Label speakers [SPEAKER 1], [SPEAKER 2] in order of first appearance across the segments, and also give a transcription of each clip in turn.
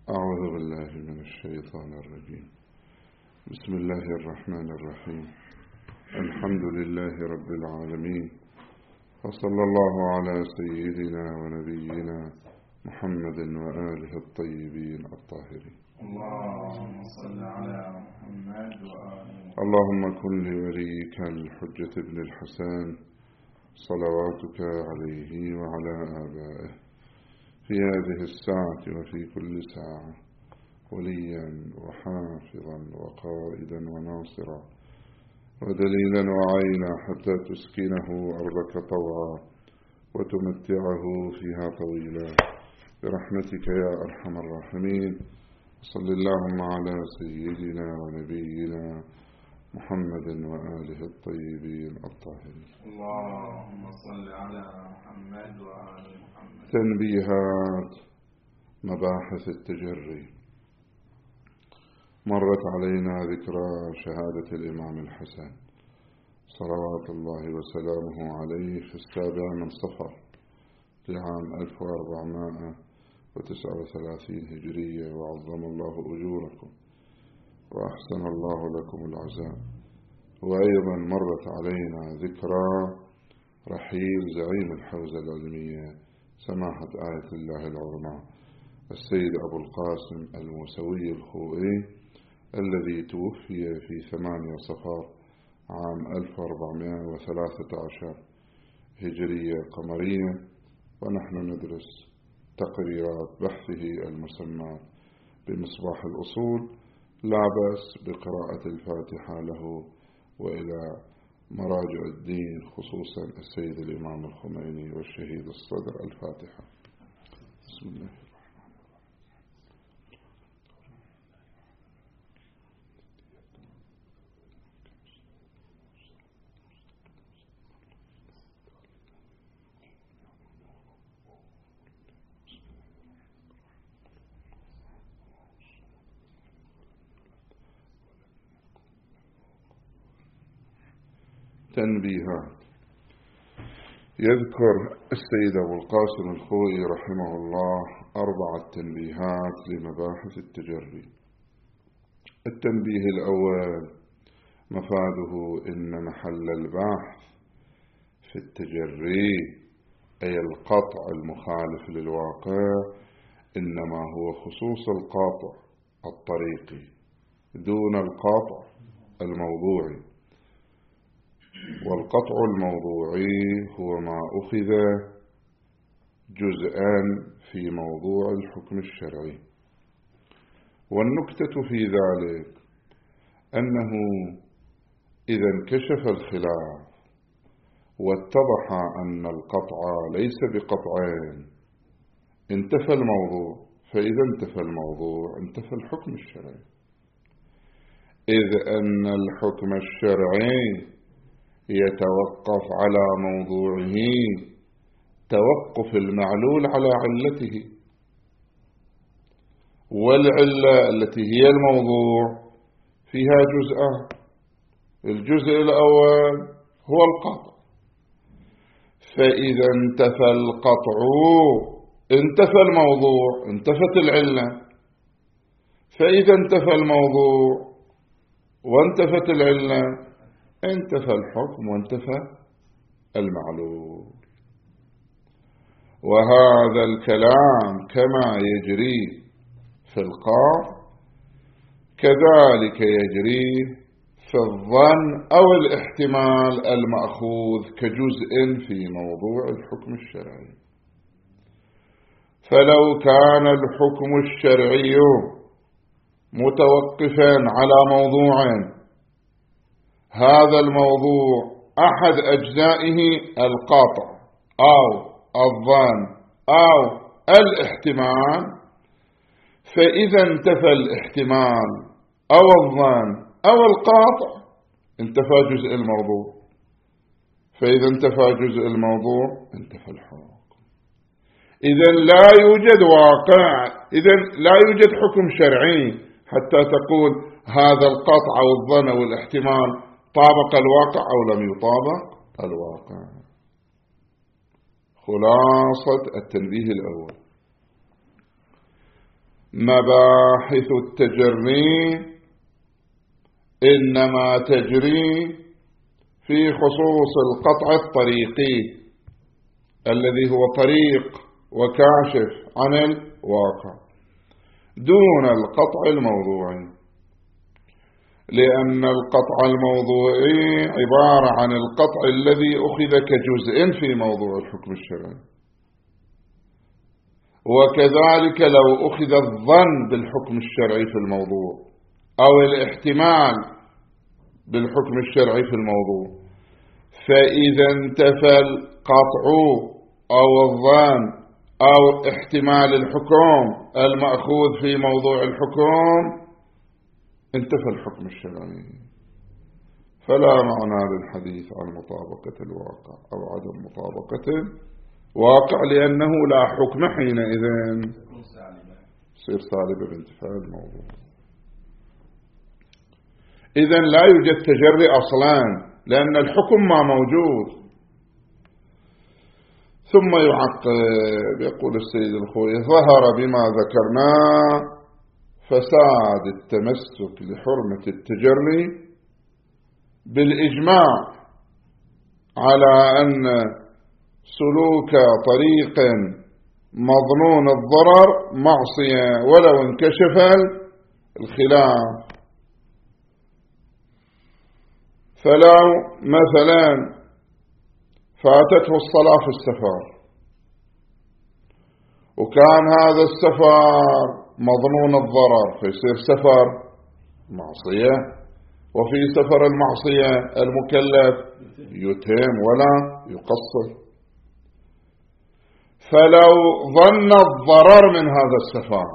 [SPEAKER 1] أعوذ بالله من الشيطان الرجيم. بسم الله الرحمن الرحيم. الحمد لله رب العالمين، وصلى الله على سيدنا ونبينا محمد وآله الطيبين الطاهرين.
[SPEAKER 2] اللهم صل على محمد وآله.
[SPEAKER 1] اللهم كن لوليك الحجة بن الحسن صلواتك عليه وعلى آبائه في هذه الساعة وفي كل ساعة وليا وحافظا وقائدا وناصرا ودليلا وعينا حتى تسكنه أرضك طوعا وتمتعه فيها طويلا برحمتك يا أرحم الراحمين. صل اللهم على سيدنا ونبينا محمد وآله الطيبين الطاهرين.
[SPEAKER 2] اللهم صل على محمد وآل محمد.
[SPEAKER 1] تنبيهات مباحث التجري. مرت علينا ذكرى شهادة الإمام الحسن صلوات الله وسلامه عليه في 7 من صفر لعام 1439 هجرية، وعظم الله أجوركم وأحسن الله لكم العزاء. وأيضا مرت علينا ذكرى رحيل زعيم الحوزة العلمية سماحة آية الله العظمى السيد أبو القاسم الموسوي الخوئي الذي توفي في 8 صفر عام 1413 هجرية قمرية، ونحن ندرس تقريرات بحثه المسمى بمصباح الأصول. لا بأس بقراءة الفاتحة له وإلى مراجع الدين، خصوصا السيد الإمام الخميني والشهيد الصدر. الفاتحة. بسم الله. تنبيهات. يذكر السيد أبو القاسم الخوئي رحمه الله 4 تنبيهات لمباحث التجري. التنبيه الأول مفاده إن محل البحث في التجري أي القطع المخالف للواقع إنما هو خصوص القاطع الطريقي دون القاطع الموضوعي. والقطع الموضوعي هو ما أخذ جزءا في موضوع الحكم الشرعي. والنكتة في ذلك أنه إذا انكشف الخلاف واتضح أن القطع ليس بقطعين انتفى الموضوع، فإذا انتفى الموضوع انتفى الحكم الشرعي، إذ أن الحكم الشرعي يتوقف على موضوعه توقف المعلول على علته، والعلة التي هي الموضوع فيها جزءان. الجزء الأول هو القطع، فإذا انتفى القطع انتفى الموضوع، انتفت العلة. فإذا انتفى الموضوع وانتفت العلة انتفى الحكم وانتفى المعلول. وهذا الكلام كما يجري في القاف كذلك يجري في الظن أو الاحتمال المأخوذ كجزء في موضوع الحكم الشرعي. فلو كان الحكم الشرعي متوقفا على موضوع، هذا الموضوع أحد أجزائه القاطع أو الظن أو الاحتمال، فإذا انتفى الاحتمال أو الظن أو القاطع انتفى جزء الموضوع. فإذا انتفى جزء الموضوع انتفى الحكم. إذا لا يوجد واقع، إذا لا يوجد حكم شرعي حتى تقول هذا القطع أو الظن أو الاحتمال طابق الواقع أو لم يطابق الواقع. خلاصة التنبيه الأول: مباحث التجري إنما تجري في خصوص القطع الطريقي الذي هو طريق وكاشف عن الواقع دون القطع الموضوعي، لأن القطع الموضوعي عبارة عن القطع الذي أخذ كجزء في موضوع الحكم الشرعي، وكذلك لو أخذ الظن بالحكم الشرعي في الموضوع أو الاحتمال بالحكم الشرعي في الموضوع، فإذا انتفى القطع أو الظن أو احتمال الحكم المأخوذ في موضوع الحكم انتفى الحكم الشرعي، فلا معنى للحديث عن مطابقة الواقع أو عدم مطابقة واقع، لأنه لا حكم حينئذ، يصير سالبة بانتفاء الموضوع. إذن لا يوجد تجري أصلا لأن الحكم ما موجود. ثم يعقب يقول السيد الخوئي: ظهر بما ذكرنا فساد التمسك لحرمة التجري بالإجماع على أن سلوك طريق مظنون الضرر معصية ولو انكشف الخلاف. فلو مثلا فاتته الصلاة في السفر وكان هذا السفر مظنون الضرر فيصير سفر معصية، وفي سفر المعصية المكلف يتم ولا يقصر. فلو ظن الضرر من هذا السفر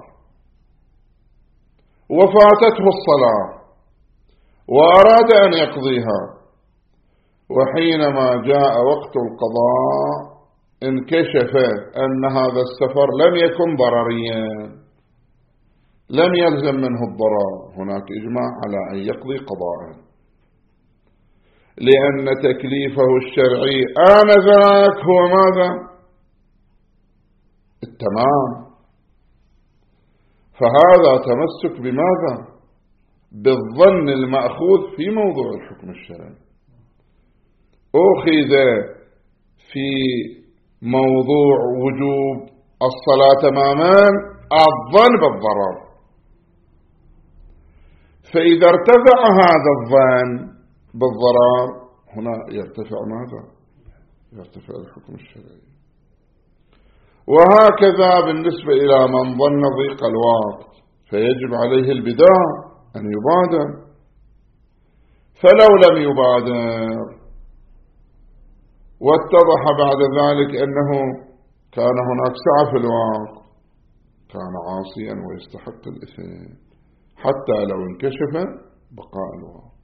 [SPEAKER 1] وفاتته الصلاة وأراد أن يقضيها، وحينما جاء وقت القضاء انكشف أن هذا السفر لم يكن ضرريا، لم يلزم منه الضرر، هناك إجماع على أن يقضي قضاء، لأن تكليفه الشرعي آنذاك هو ماذا؟ التمام. فهذا تمسك بماذا؟ بالظن المأخوذ في موضوع الحكم الشرعي، أخذ في موضوع وجوب الصلاة تماما الظن بالضرر، فإذا ارتفع هذا الظن بالضرر هنا يرتفع ماذا؟ يرتفع الحكم الشرعي. وهكذا بالنسبة إلى من ظن ضيق الوقت فيجب عليه البداء أن يبادر، فلو لم يبادر واتضح بعد ذلك أنه كان هناك سعة في الوقت كان عاصيا ويستحق الإثم حتى لو انكشف بقاء الوقت.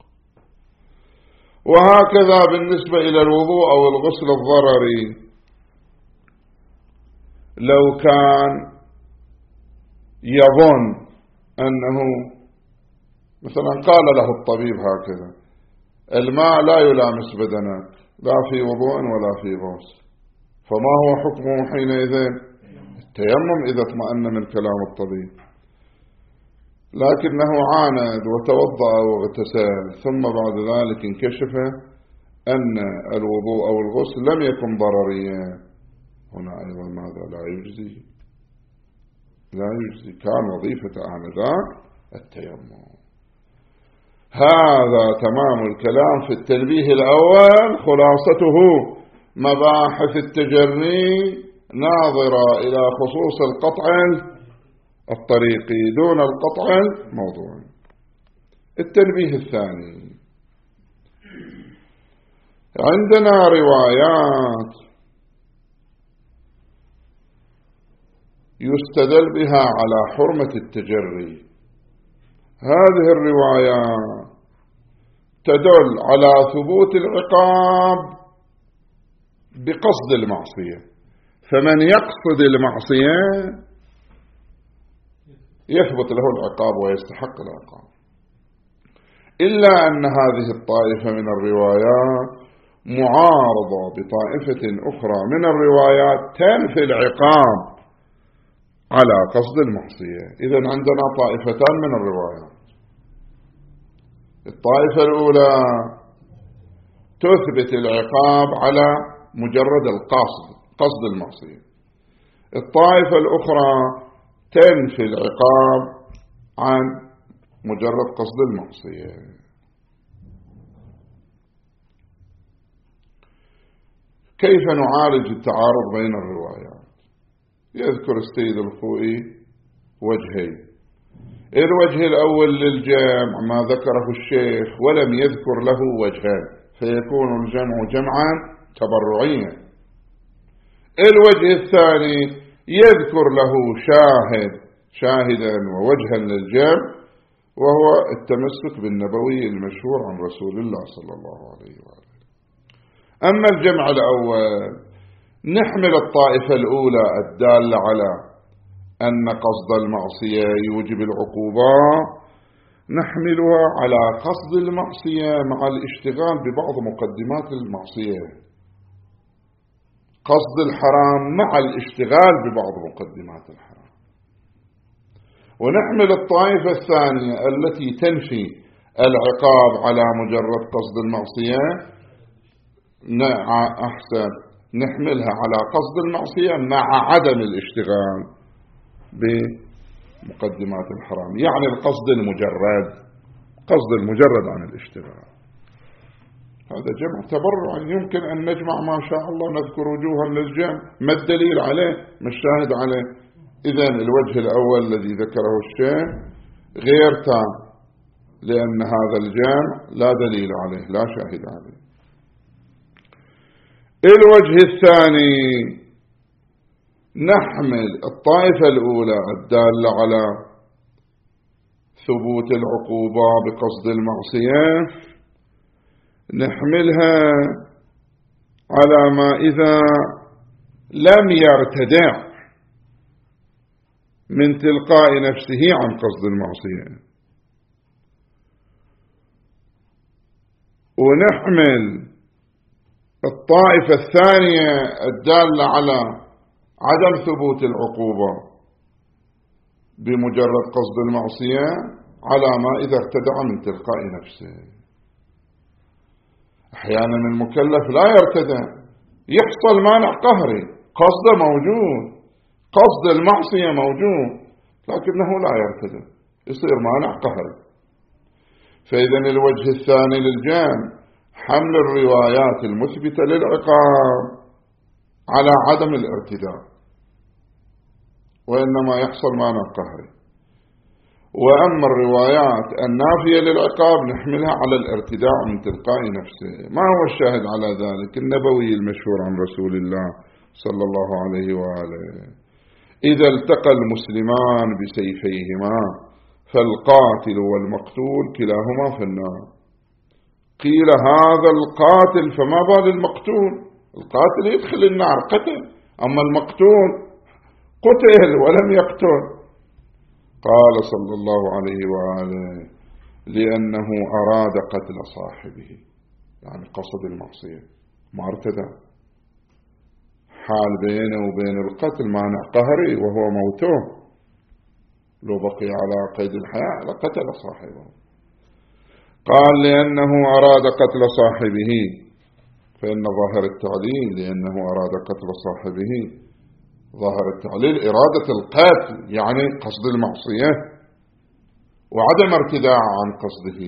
[SPEAKER 1] وهكذا بالنسبة إلى الوضوء أو الغسل الضرري، لو كان يظن أنه مثلا قال له الطبيب هكذا: الماء لا يلامس بدنك لا في وضوء ولا في غسل، فما هو حكمه حينئذ؟ التيمم إذا اطمأن من كلام الطبيب. لكنه عاند وتوضأ واغتسل ثم بعد ذلك انكشف أن الوضوء أو الغسل لم يكن ضرريا، هنا أيضا ماذا؟ لا يجزي، لا يجزي، كان وظيفة آنذاك التيمم. هذا تمام الكلام في التنبيه الأول. خلاصته: مباحث التجري ناظرة إلى خصوص القطع الطريقي دون القطع الموضوعي. التنبيه الثاني: عندنا روايات يستدل بها على حرمة التجري. هذه الروايات تدل على ثبوت العقاب بقصد المعصية، فمن يقصد المعصية يثبت له العقاب ويستحق العقاب، إلا أن هذه الطائفة من الروايات معارضة بطائفة أخرى من الروايات تنفي العقاب على قصد المعصية. إذن عندنا طائفتان من الروايات. الطائفة الأولى تثبت العقاب على مجرد قصد المعصية. الطائفة الأخرى تنفي العقاب عن مجرد قصد المعصية. كيف نعالج التعارض بين الروايات؟ يذكر السيد الخوئي وجهين. الوجه الأول للجمع ما ذكره الشيخ ولم يذكر له وجهان، فيكون الجمع جمعا تبرعيا. الوجه الثاني يذكر له شاهدا ووجها للجمع، وهو التمسك بالنبوي المشهور عن رسول الله صلى الله عليه وآله. أما الجمع الأول نحمل الطائفة الأولى الدالة على أن قصد المعصية يوجب العقوبة، نحملها على قصد المعصية مع الاشتغال ببعض مقدمات المعصية، قصد الحرام مع الاشتغال ببعض مقدمات الحرام. ونحمل الطائفة الثانية التي تنفي العقاب على مجرد قصد المعصية، نحملها على قصد المعصية مع عدم الاشتغال بمقدمات الحرام، يعني القصد المجرد عن الاشتغال. هذا جمع تبرع يمكن أن نجمع ما شاء الله، نذكر وجوها للجمع، ما الدليل عليه، ما الشاهد عليه. إذن الوجه الأول الذي ذكره الشيخ غير تام، لأن هذا الجمع لا دليل عليه، لا شاهد عليه. الوجه الثاني نحمل الطائفة الأولى الدالة على ثبوت العقوبة بقصد المعصية، نحملها على ما إذا لم يرتدع من تلقاء نفسه عن قصد المعصية، ونحمل الطائفة الثانية الدالة على عدم ثبوت العقوبة بمجرد قصد المعصية على ما إذا ارتدع من تلقاء نفسه. أحيانا المكلف لا يرتدع، يحصل مانع قهري، قصده موجود، قصد المعصية موجود، لكنه لا يرتدع، يصير مانع قهري. فإذن الوجه الثاني للجمع حمل الروايات المثبتة للعقاب على عدم الارتداع، وإنما يحصل مانع قهري. وأما الروايات النافية للعقاب نحملها على الارتداع من تلقاء نفسه. ما هو الشاهد على ذلك؟ النبوي المشهور عن رسول الله صلى الله عليه وآله: إذا التقى المسلمان بسيفيهما فالقاتل والمقتول كلاهما في النار. قيل: هذا القاتل فما بال المقتول؟ القاتل يدخل النار قتل، أما المقتول قتل ولم يقتل. قال صلى الله عليه وآله: لأنه أراد قتل صاحبه، يعني قصد المعصية، ما ارتدى، حال بينه وبين القتل مانع قهري وهو موته، لو بقي على قيد الحياة لقتل صاحبه. قال: لأنه أراد قتل صاحبه، فإن ظاهر التعليل لأنه أراد قتل صاحبه، ظاهر التعليل إرادة القتل، يعني قصد المعصية وعدم ارتداع عن قصده،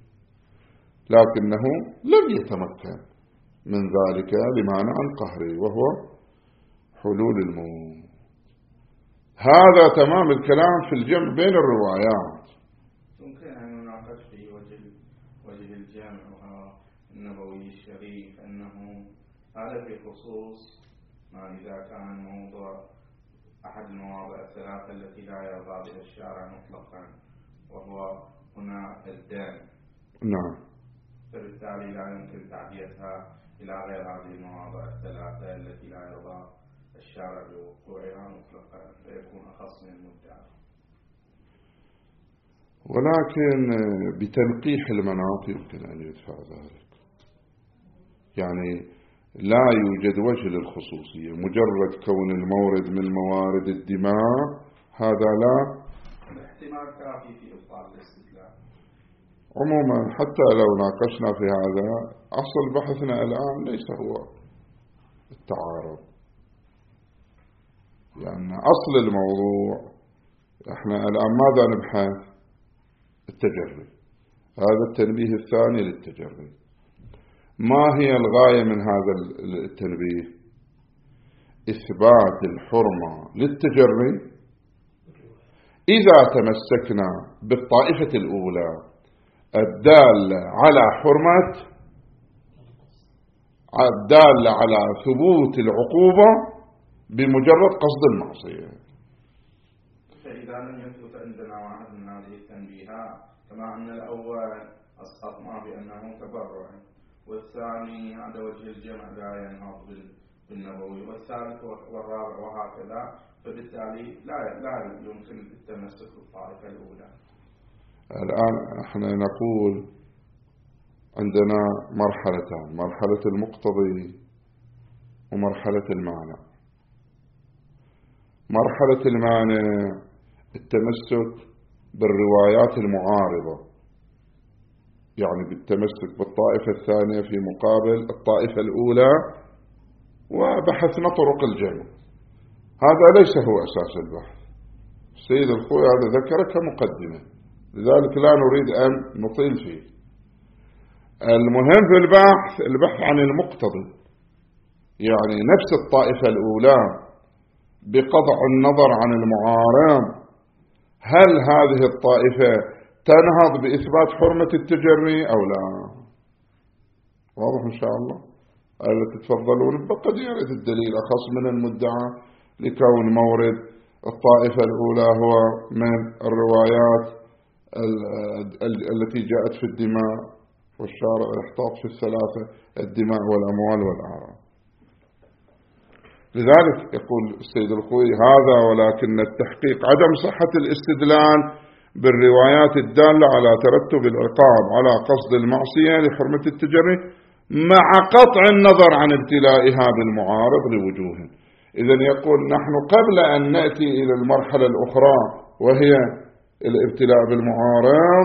[SPEAKER 1] لكنه لم يتمكن من ذلك لمانع قهري وهو حلول الموت. هذا تمام الكلام في الجمع بين الروايات.
[SPEAKER 2] يمكن أن نناقش في وجه الجمع النبوي الشريف أنه هذا في خصوص ما إذا كان موضوع أحد المواضع الثلاثة التي لا يرضى بها الشارع مطلقا، وهو هنا الدم.
[SPEAKER 1] نعم.
[SPEAKER 2] فبالتالي لا يمكن تعديتها إلى غير هذه المواضع الثلاثة التي لا يرضى الشارع بوقوعها مطلقا، فيكون أخص من المدعى.
[SPEAKER 1] ولكن بتنقيح المناط يمكن أن يدفع ذلك، يعني لا يوجد وجه للخصوصية، مجرد كون المورد من موارد الدماء هذا لا
[SPEAKER 2] الاحتمال كافي في إبطال الاستدلال.
[SPEAKER 1] عموما حتى لو ناقشنا في هذا، أصل بحثنا الآن ليس هو التعارض، لأن أصل الموضوع احنا الآن ماذا نبحث؟ التجري. هذا التنبيه الثاني للتجري. ما هي الغاية من هذا التنبيه؟ إثبات الحرمة للتجري إذا تمسكنا بالطائفة الأولى الدالة على حرمة، الدالة على ثبوت العقوبة بمجرد قصد المعصية.
[SPEAKER 2] فإذا لم يثبت عندنا واحد من هذه التنبيهات، كما أن الأول أسقطنا بأنه تبرع، والثاني هذا وجه الجمع لا ينهض بالنبوي، والثالث والرابع وهكذا، فبالتالي لا يمكن التمسك بالطائفة الأولى.
[SPEAKER 1] الآن احنا نقول عندنا مرحلتان: مرحلة المقتضي ومرحلة المانع. مرحلة المانع التمسك بالروايات المعارضة، يعني بالتمسك بالطائفة الثانية في مقابل الطائفة الأولى، وبحثنا طرق الجمع. هذا ليس هو أساس البحث. السيد الخوي هذا ذكر كمقدمة، لذلك لا نريد أن نطيل فيه. المهم في البحث عن المقتضي، يعني نفس الطائفة الأولى بقطع النظر عن المعارض، هل هذه الطائفة تنهض بإثبات حرمة التجري أو لا؟ واضح إن شاء الله. التي تفضلون قد يرد الدليل أخص من المدعى، لكون مورد الطائفة الأولى هو من الروايات التي جاءت في الدماء، والشارع يحتاط في الثلاثة: الدماء والأموال والأعراض. لذلك يقول السيد الخوي هذا: ولكن التحقيق عدم صحة الاستدلال بالروايات الدالة على ترتب العقاب على قصد المعصية لحرمة التجري مع قطع النظر عن ابتلائها بالمعارض لوجوه. إذن يقول نحن قبل أن نأتي إلى المرحلة الأخرى وهي الابتلاء بالمعارض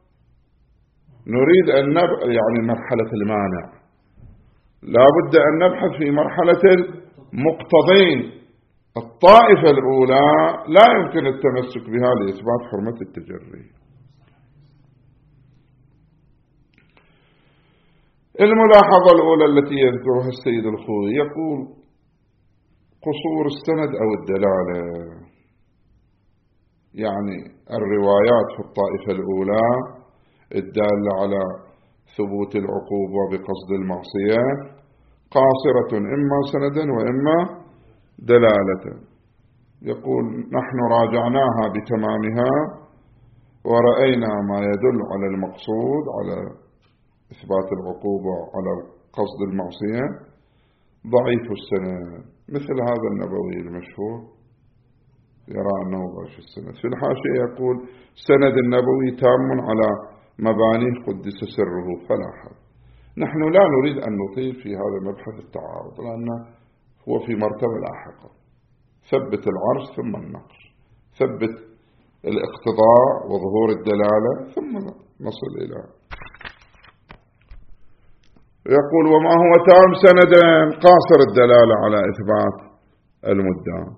[SPEAKER 1] نريد أن يعني مرحلة المانع، لا بد أن نبحث في مرحلة المقتضين. الطائفة الأولى لا يمكن التمسك بها لإثبات حرمة التجري. الملاحظة الأولى التي يذكرها السيد الخوي، يقول قصور السند أو الدلالة، يعني الروايات في الطائفة الأولى الدالة على ثبوت العقوبة بقصد المعصية قاصرة إما سندا وإما دلالة. يقول نحن راجعناها بتمامها ورأينا ما يدل على المقصود، على إثبات العقوبة على قصد المعصية، ضعيف السند، مثل هذا النبوي المشهور يرى أنه ضعيف السند. في الحاشية يقول سند النبوي تام على مبانيه قدس سره فلا حد. نحن لا نريد أن نطيل في هذا مبحث التعارض، لأنه هو في مرتبة لاحقة: ثبت العرش ثم النقش، ثبت الاقتضاء وظهور الدلالة ثم نصل إلى. يقول وما هو تام سندا قاصر الدلالة على إثبات المدعى.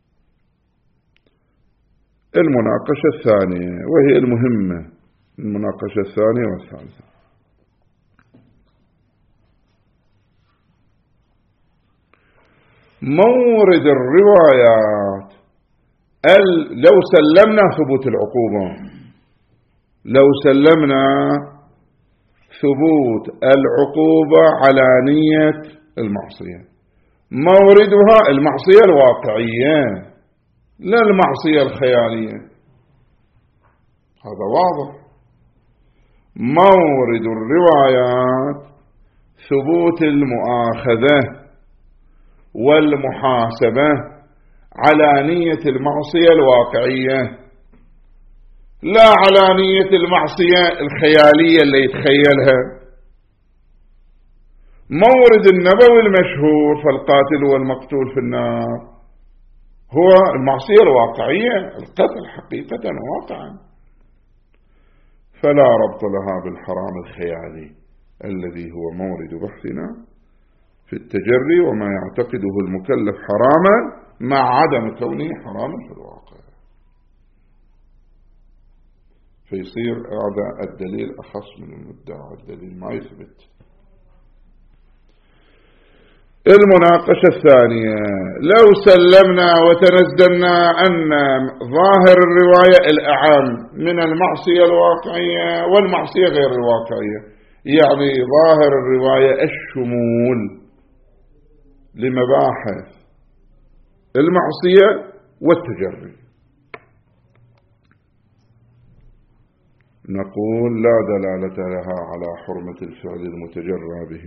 [SPEAKER 1] المناقشة الثانية وهي المهمة، المناقشة الثانية والثالثة: مورد الروايات. لو سلمنا ثبوت العقوبة، لو سلمنا ثبوت العقوبة على نية المعصية، موردها المعصية الواقعية لا المعصية الخيالية، هذا واضح. مورد الروايات ثبوت المؤاخذة والمحاسبة على نية المعصية الواقعية، لا على نية المعصية الخيالية اللي يتخيلها. مورد النبوي المشهور: فالقاتل والمقتول في النار، هو المعصية الواقعية، القتل حقيقة واقعا، فلا ربط لها بالحرام الخيالي الذي هو مورد بحثنا في التجري وما يعتقده المكلف حراما مع عدم كونه حراما في الواقع. فيصير هذا الدليل أخص من المدعى، الدليل ما يثبت. المناقشة الثانية: لو سلمنا وتنزلنا أن ظاهر الرواية الأعم من المعصية الواقعية والمعصية غير الواقعية، يعني ظاهر الرواية الشمول لمباحث المعصية والتجري، نقول لا دلالة لها على حرمة الفعل المتجرى به.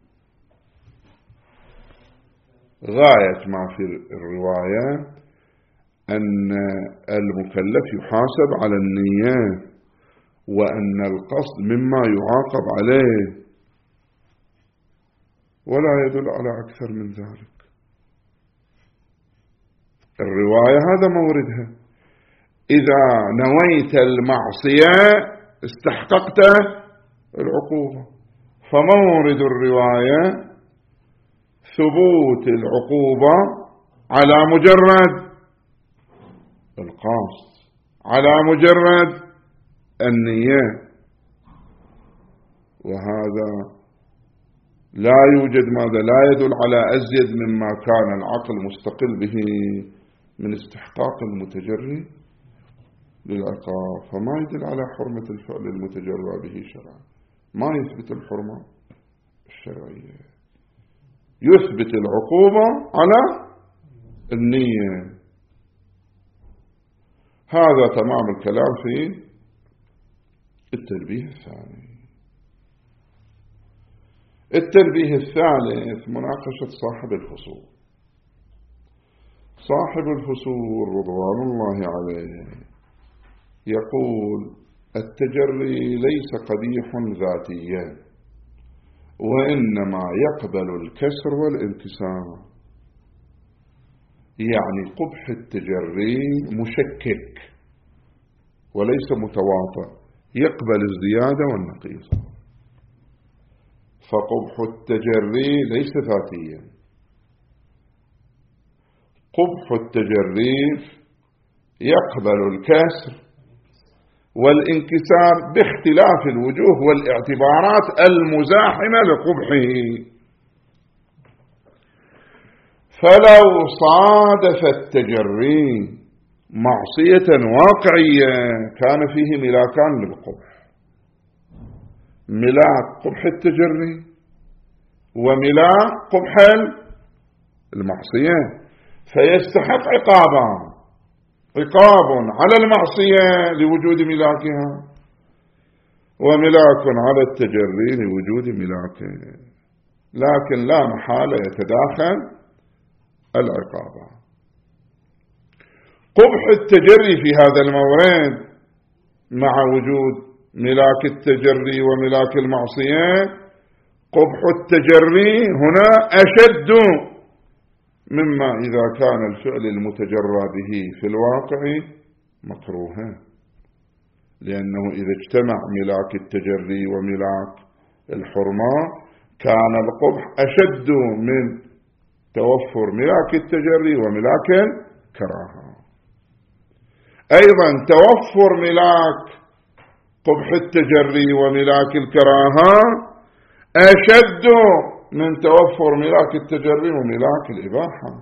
[SPEAKER 1] غاية ما في الرواية أن المكلف يحاسب على النية وأن القصد مما يعاقب عليه، ولا يدل على أكثر من ذلك. الرواية هذا موردها، إذا نويت المعصية استحققت العقوبة، فمورد الرواية ثبوت العقوبة على مجرد القصد، على مجرد النية، وهذا لا يوجد ماذا لا يدل على أزيد مما كان العقل مستقل به من استحقاق المتجري للعقاب، فما يدل على حرمة الفعل المتجرى به شرعا، ما يثبت الحرمة الشرعية، يثبت العقوبة على النية. هذا تمام الكلام في التنبيه الثاني. التنبيه الثالث: مناقشة صاحب الفصول. صاحب الفصول رضوان الله عليه يقول: التجري ليس قبيح ذاتيا، وإنما يقبل الكسر والانكسار، يعني قبح التجري مشكك وليس متواطئ، يقبل الزيادة والنقيص، فقبح التجري ليس ذاتيا. قبح التجري يقبل الكسر والانكسار باختلاف الوجوه والاعتبارات المزاحمة لقبحه. فلو صادف التجري معصية واقعية كان فيه ملاكان للقبح: ملاك قبح التجري وملاك قبح المعصية، فيستحق عقابان: عقاب على المعصية لوجود ملاكها، وملاك على التجري لوجود ملاكه، لكن لا محالة يتداخل العقابان. قبح التجري في هذا المورد مع وجود ملاك التجري وملاك المعصية، قبح التجري هنا أشد مما إذا كان الفعل المتجرى به في الواقع مكروها، لأنه إذا اجتمع ملاك التجري وملاك الحرمة كان القبح أشد من توفر ملاك التجري وملاك الكراهة. أيضا توفر ملاك قبح التجري وملاك الكراهة أشد من توفر ملاك التجري وملاك الإباحة.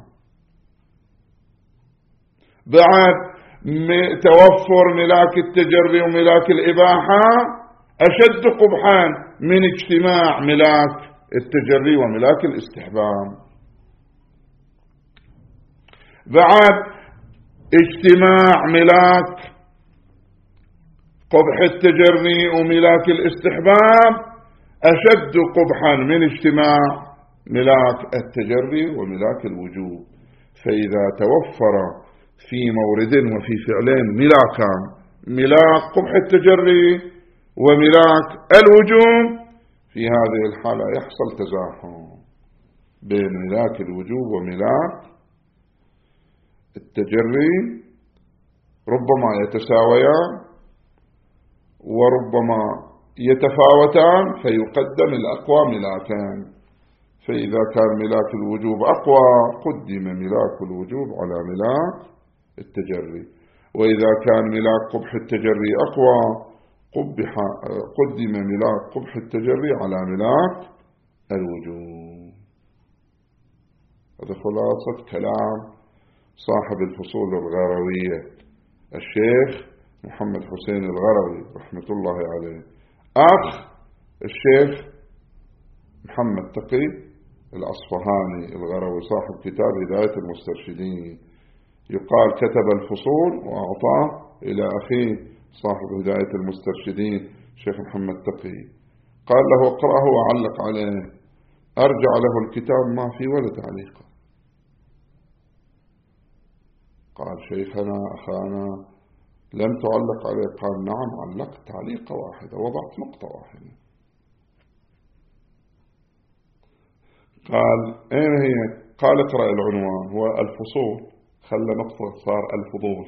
[SPEAKER 1] بعد توفر ملاك التجري وملاك الإباحة أشد قبحا من اجتماع ملاك التجري وملاك الاستحباب. بعد اجتماع ملاك قبح التجري وملاك الاستحباب أشد قبحا من اجتماع ملاك التجري وملاك الوجوب. فإذا توفر في مورد وفي فعلين ملاكان: ملاك قبح التجري وملاك الوجوب، في هذه الحالة يحصل تزاحم بين ملاك الوجوب وملاك التجري ربما يتساويان وربما يتفاوتان، فيقدم الأقوى ملاكان. فإذا كان ملاك الوجوب أقوى قدم ملاك الوجوب على ملاك التجري، وإذا كان ملاك قبح التجري أقوى قدم ملاك قبح التجري على ملاك الوجوب. هذا خلاصة كلام صاحب الفصول الغروية الشيخ محمد حسين الغروي رحمة الله عليه، أخ الشيخ محمد تقي الأصفهاني الغروي صاحب كتاب هداية المسترشدين. يقال كتب الفصول وأعطاه إلى أخيه صاحب هداية المسترشدين الشيخ محمد تقي، قال له اقرأه وعلق عليه. أرجع له الكتاب ما في ولا تعليق. قال شيخنا أخانا لم تعلق عليه؟ قال نعم علقت تعليقة واحدة، وضعت نقطة واحدة. قال أين هي؟ قال اقرأ العنوان، هو الفصول، خلى نقطة صار الفضول.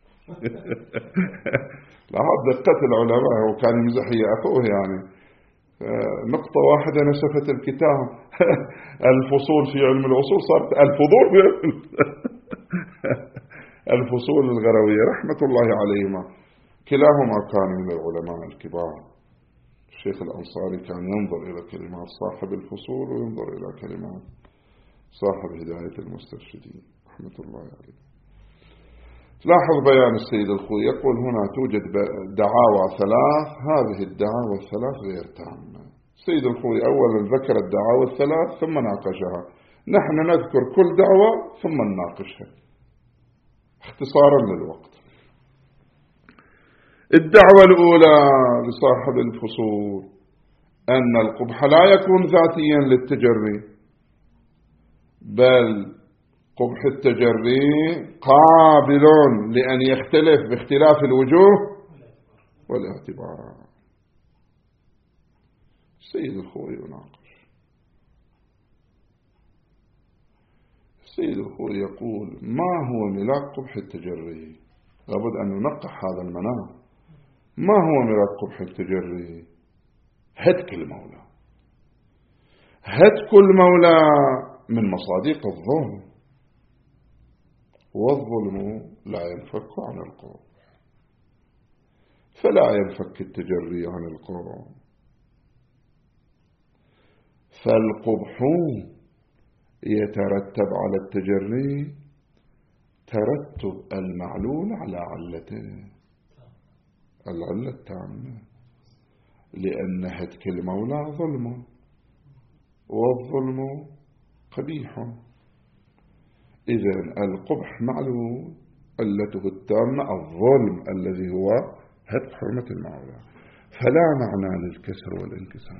[SPEAKER 1] لاحظ دقة العلماء، هو كان يمزح أخوه يعني. نقطة واحدة نسفت الكتاب. الفصول في علم الأصول صارت الفضول. الفصول الغروية رحمة الله عليهما كلاهما كان من العلماء الكبار. الشيخ الأنصاري كان ينظر إلى كلمات صاحب الفصول وينظر إلى كلمات صاحب هداية المسترشدين رحمة الله عليه. لاحظ بيان السيد الخوي، يقول هنا توجد دعاوى ثلاث، هذه الدعاوى الثلاث غير تامة. السيد الخوي أولا ذكر الدعاوى الثلاث ثم ناقشها، نحن نذكر كل دعوة ثم نناقشها اختصارا للوقت. الدعوة الأولى لصاحب الفصول أن القبح لا يكون ذاتيا للتجري، بل قبح التجري قابل لأن يختلف باختلاف الوجوه والاعتبار. السيد الخوي يناقش. السيد الخوي يقول ما هو ملاك قبح التجري؟ لابد أن ننقح هذا المنام. ما هو ملاك قبح التجري؟ هتك المولى. هتك المولى من مصادق الظلم، والظلم لا ينفك عن القبح، فلا ينفك التجري عن القبح. فالقبح يترتب على التجري ترتب المعلول على علته، العلة التامة، لأن هتك المولى ظلم، والظلم قبيح. إذن القبح معلول، علته التامة الظلم الذي هو هتك حرمة المولى، فلا معنى للكسر والانكسار،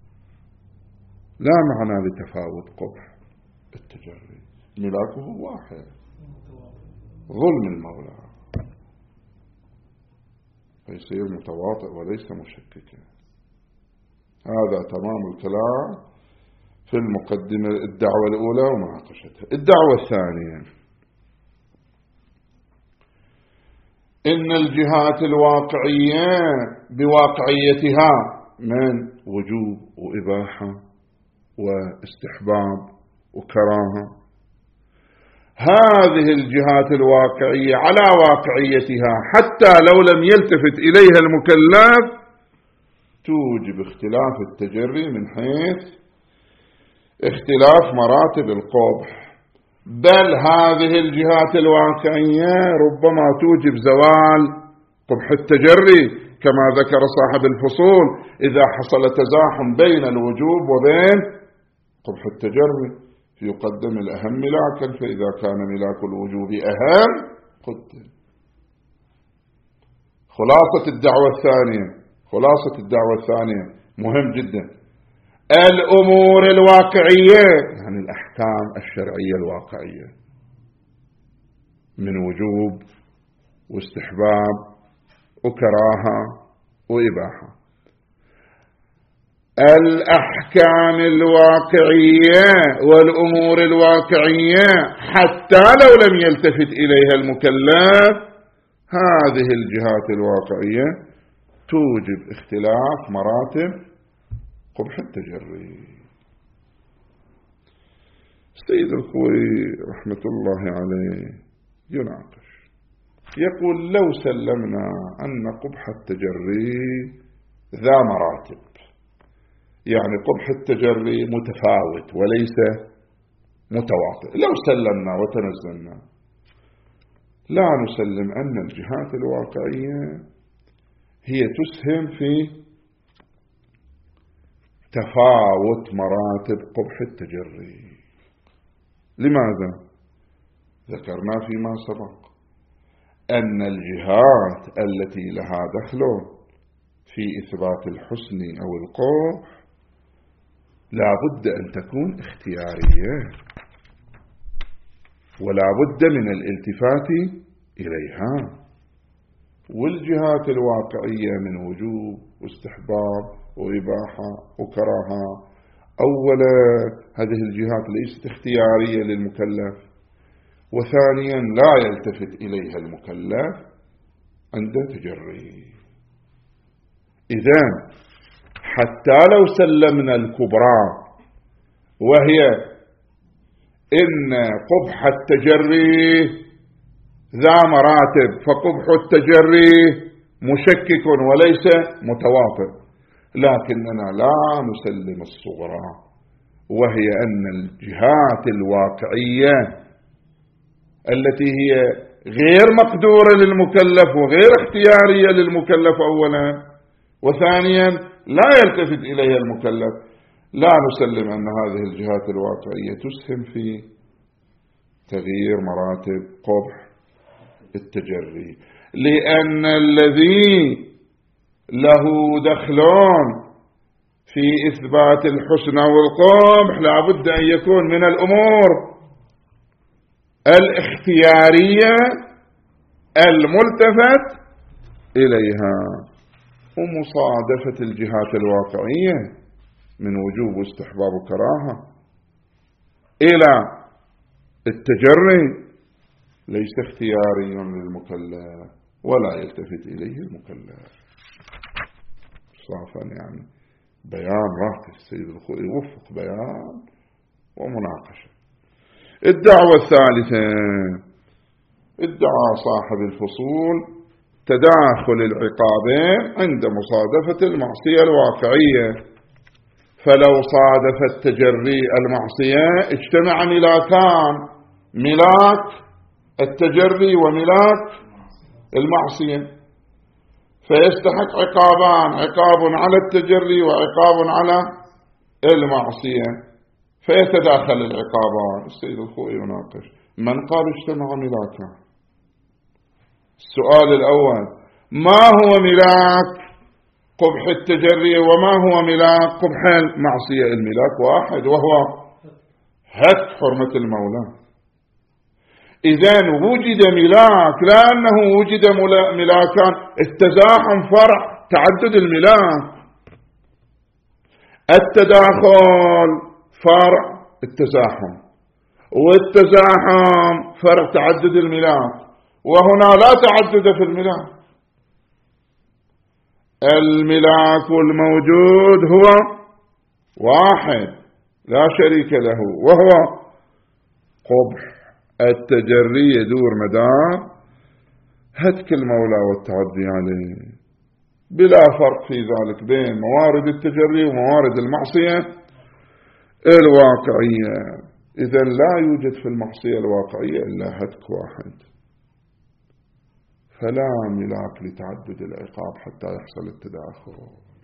[SPEAKER 1] لا معنى لتفاوت قبح التجري، ملاكه واحد، ظلم المولى، فيصير متواطئ وليس مشككا. هذا تمام الكلام في المقدمة الدعوة الأولى ومناقشتها. الدعوة الثانية إن الجهات الواقعية بواقعيتها من وجوب وإباحة واستحباب وكراهة، هذه الجهات الواقعية على واقعيتها حتى لو لم يلتفت إليها المكلف توجب اختلاف التجري من حيث اختلاف مراتب القبح، بل هذه الجهات الواقعية ربما توجب زوال قبح التجري كما ذكر صاحب الفصول إذا حصل تزاحم بين الوجوب وبين قبح التجري يقدم الأهم ملاكا، فإذا كان ملاك الوجوب أهم قدم. خلاصة الدعوة الثانية مهم جدا، الأمور الواقعية يعني الأحكام الشرعية الواقعية من وجوب واستحباب وكراهة وإباحة. الأحكام الواقعية والأمور الواقعية حتى لو لم يلتفت إليها المكلف، هذه الجهات الواقعية توجب اختلاف مراتب قبح التجري. السيد الخوئي رحمة الله عليه يناقش، يقول لو سلمنا أن قبح التجري ذا مراتب، يعني قبح التجري متفاوت وليس متواطئ، لو سلمنا وتنزلنا، لا نسلم أن الجهات الواقعية هي تسهم في تفاوت مراتب قبح التجري. لماذا؟ ذكرنا فيما سبق أن الجهات التي لها دخل في إثبات الحسن أو القبح لا بد أن تكون اختيارية، ولا بد من الالتفات إليها. والجهات الواقعية من وجوب واستحباب وإباحة وكراهة، أولا هذه الجهات ليست اختيارية للمكلف، وثانيا لا يلتفت إليها المكلف عند تجري. إذن حتى لو سلمنا الكبرى وهي إن قبح التجري ذا مراتب، فقبح التجري مشكك وليس متواطئ، لكننا لا نسلم الصغرى وهي أن الجهات الواقعية التي هي غير مقدورة للمكلف وغير اختيارية للمكلف أولا، وثانيا لا يلتفت إليها المكلف، لا نسلم أن هذه الجهات الواقعية تسهم في تغيير مراتب قبح التجري، لأن الذي له دخلون في إثبات الحسن والقبح لا بد أن يكون من الأمور الاختيارية الملتفت إليها، ومصادفة الجهات الواقعية من وجوب واستحباب وكراهة إلى التجري ليس اختياري للمكلف ولا يلتفت إليه المكلف. صافا يعني بيان راقي السيد الخوئي وفق بيان ومناقشة. الدعوة الثالثة، ادعى صاحب الفصول تداخل العقابين عند مصادفة المعصية الواقعية، فلو صادف التجري المعصية اجتمع ملاكان، ملاك التجري وملاك المعصية، فيستحق عقابان، عقاب على التجري وعقاب على المعصية، فيتداخل العقابان. السيد الخوئي يناقش من قال اجتمع ملاكان. السؤال الأول، ما هو ملاك قبح التجري وما هو ملاك قبح المعصية؟ الملاك واحد وهو هتك حرمة المولى. إذن وجد ملاك لأنه وجد ملاكان، التزاحم فرع تعدد الملاك، التداخل فرع التزاحم، والتزاحم فرع تعدد الملاك، وهنا لا تعدد في الملاك. الملاك الموجود هو واحد لا شريك له، وهو قبح التجري يدور مدار هتك المولى والتعدي عليه، بلا فرق في ذلك بين موارد التجري وموارد المعصية الواقعية. إذن لا يوجد في المعصية الواقعية إلا هتك واحد، فلا ملاك لتعدد العقاب حتى يحصل التداخل.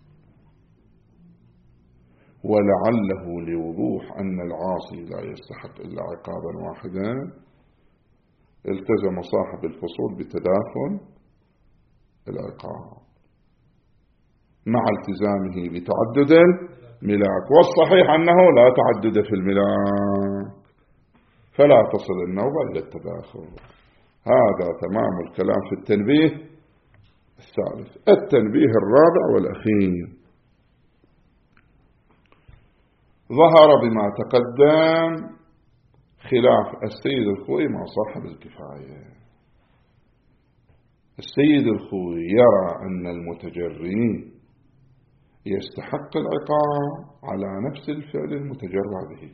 [SPEAKER 1] ولعله لوضوح أن العاصي لا يستحق إلا عقابا واحدا التزم صاحب الفصول بتداخل العقاب مع التزامه بتعدد الملاك، والصحيح أنه لا تعدد في الملاك، فلا تصل النوبة إلى التداخل. هذا تمام الكلام في التنبيه الثالث. التنبيه الرابع والأخير، ظهر بما تقدم خلاف السيد الخوئي مع صاحب الكفاية. السيد الخوئي يرى أن المتجري يستحق العقاب على نفس الفعل المتجرى به،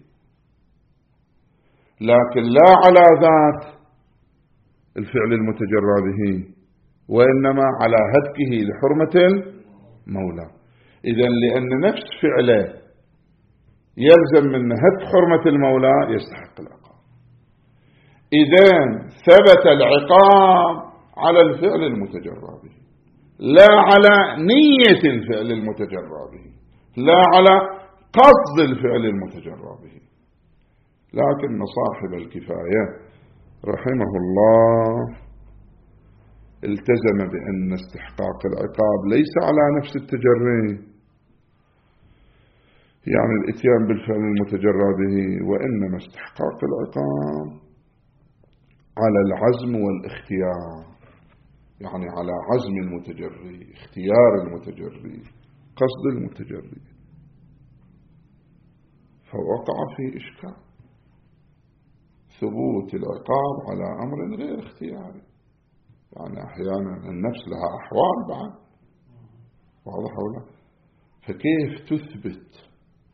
[SPEAKER 1] لكن لا على ذات الفعل المتجرى به، وإنما على هتكه لحرمة المولى. إذن لأن نفس فعله يلزم من هتك حرمة المولى يستحق العقاب. إذن ثبت العقاب على الفعل المتجرى به، لا على نية الفعل المتجرى به، لا على قصد الفعل المتجرى به. لكن صاحب الكفاية رحمه الله التزم بأن استحقاق العقاب ليس على نفس التجري، يعني الاتيان بالفعل المتجرى به، وإنما استحقاق العقاب على العزم والاختيار، يعني على عزم المتجري، اختيار المتجري، قصد المتجري. فوقع في إشكال ثبوت العقاب على أمر غير اختياري. يعني أحيانا النفس لها أحوال بعد، واضح ولا؟ فكيف تثبت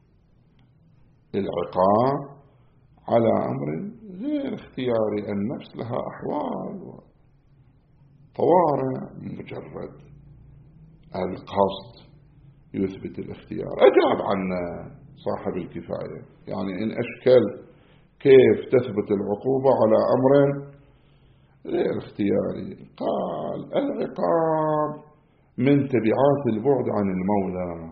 [SPEAKER 1] العقاب على أمر غير اختياري؟ النفس لها أحوال وطوارئ، مجرد القصد يثبت الاختيار. أجاب عنا صاحب الكفاية، يعني إن أشكل كيف تثبت العقوبة على أمر غير اختياري، قال العقاب من تبعات البعد عن المولى،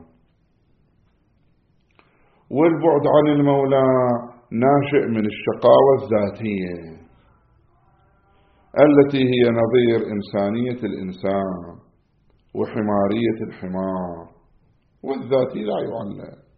[SPEAKER 1] والبعد عن المولى ناشئ من الشقاوة الذاتية التي هي نظير إنسانية الإنسان وحمارية الحمار، والذاتي لا يعلم.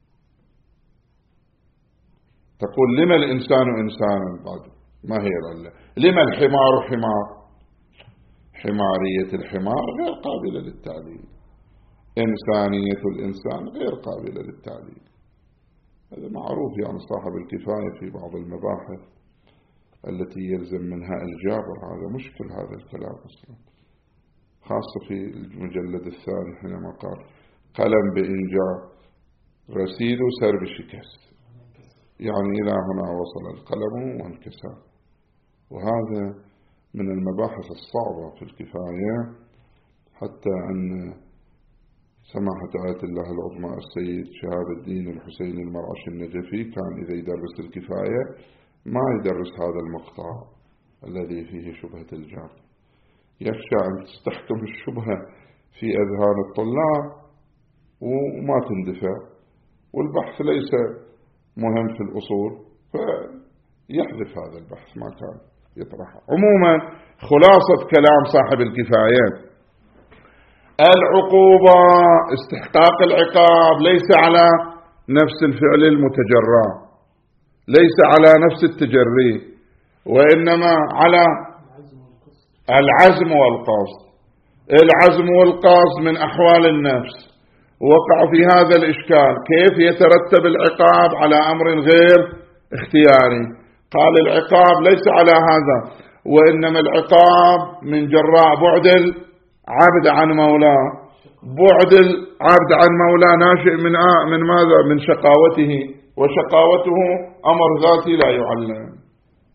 [SPEAKER 1] تقول لما الإنسان إنسانا؟ بعد ما هي العلة؟ لما الحمار حمار؟ حمارية الحمار غير قابلة للتعليل، إنسانية الإنسان غير قابلة للتعليل. هذا معروف، يعني صاحب الكفاية في بعض المباحث التي يلزم منها الجابر، هذا مشكل هذا الكلام أصلا، خاصة في المجلد الثاني حينما قال قلم بإنجاب رسيل سر بشكست، يعني إلى هنا وصل القلم وانكسر. وهذا من المباحث الصعبة في الكفاية، حتى أن سماحة آية الله العظمى السيد شهاب الدين الحسين المرعشي النجفي كان إذا يدرس الكفاية ما يدرس هذا المقطع الذي فيه شبهة الجار، يخشى أن تستحكم الشبهة في أذهان الطلاب وما تندفع، والبحث ليس مهم في الأصول، فيحذف هذا البحث ما كان يطرحه. عموما خلاصة كلام صاحب الكفاية، العقوبة استحقاق العقاب ليس على نفس الفعل المتجرى، ليس على نفس التجري، وإنما على العزم والقصد. العزم والقصد من أحوال النفس، وقع في هذا الإشكال كيف يترتب العقاب على أمر غير اختياري. قال العقاب ليس على هذا، وإنما العقاب من جراء بعد العبد عن مولاه. بعد العبد عن مولاه ناشئ من ماذا؟ من شقاوته، وشقاوته أمر ذاتي لا يعلم.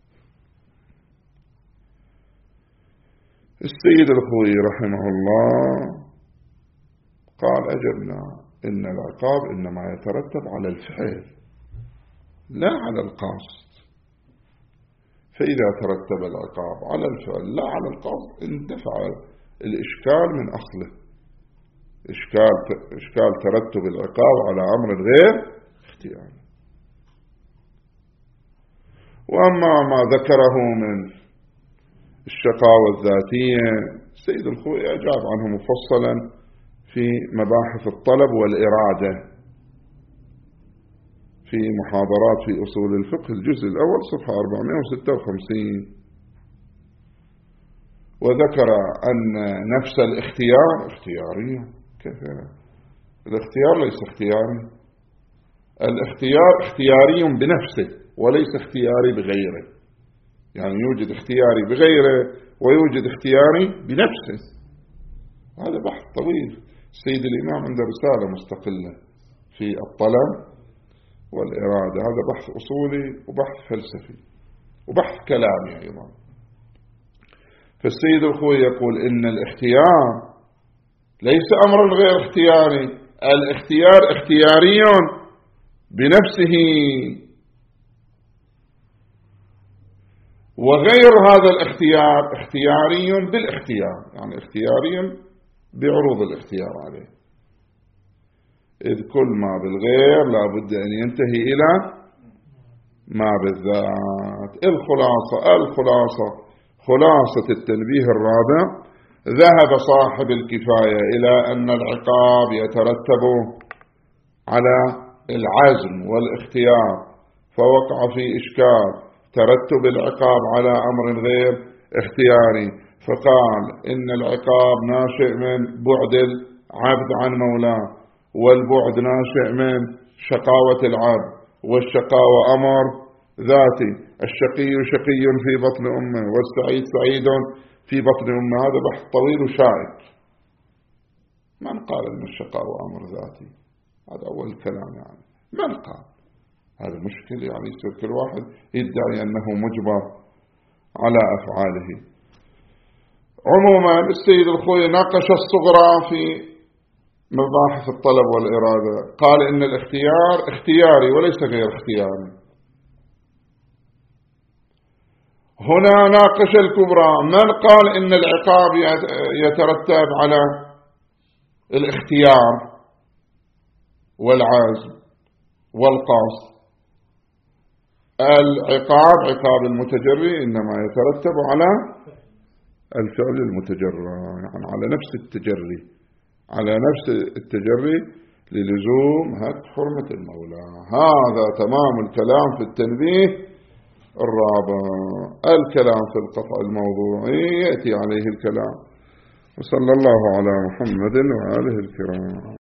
[SPEAKER 1] السيد الخوئي رحمه الله قال أجبنا إن العقاب إنما يترتب على الفعل لا على القصد، فإذا ترتب العقاب على الفعل لا على القصد اندفع الإشكال من أصله، إشكال ترتب العقاب على أمر غير اختياري. وأما ما ذكره من الشقاوة الذاتية السيد الخوئي أجاب عنه مفصلا في مباحث الطلب والإرادة في محاضرات في أصول الفقه الجزء الأول صفحة 456، وذكر أن نفس الاختيار اختيارية. كيف الاختيار ليس اختياري؟ الاختيار اختياري بنفسه وليس اختياري بغيره، يعني يوجد اختياري بغيره ويوجد اختياري بنفسه. هذا بحث طويل. السيد الإمام عنده رسالة مستقلة في الطلب والإرادة، هذا بحث أصولي وبحث فلسفي وبحث كلامي أيضا. فالسيد الخوي يقول إن الاختيار ليس أمر غير اختياري، الاختيار اختياري بنفسه، وغير هذا الاختيار اختياري بالاختيار، يعني اختياري بعروض الاختيار عليه. إذ كل ما بالغير لا بد أن ينتهي إلى ما بالذات. الخلاصة خلاصة التنبيه الرابع: ذهب صاحب الكفاية إلى أن العقاب يترتب على العزم والاختيار، فوقع في إشكال ترتب العقاب على أمر غير اختياري، فقال إن العقاب ناشئ من بعد العبد عن مولاه، والبعد ناشئ من شقاوة العبد، والشقاوة أمر ذاتي. الشقي شقي في بطن أمه، والسعيد سعيد في بطن أمه. هذا بحث طويل وشائك. من قال أن الشقاوة أمر ذاتي؟ هذا أول كلام. يعني من قال؟ هذا مشكل، يعني يصير كل واحد يدعي أنه مجبر على أفعاله. عموما السيد الخوي ناقش الصغرى في مباحث الطلب والإرادة، قال إن الاختيار اختياري وليس غير اختياري. هنا ناقش الكبرى: من قال إن العقاب يترتب على الاختيار والعزم والقصد؟ العقاب عقاب المتجري إنما يترتب على الفعل المتجرى، يعني على نفس التجري، على نفس التجري للزوم هك حرمة المولى. هذا تمام الكلام في التنبيه الرابع. الكلام في القطع الموضوعي يأتي عليه الكلام. وصلى الله على محمد وآله الكرام.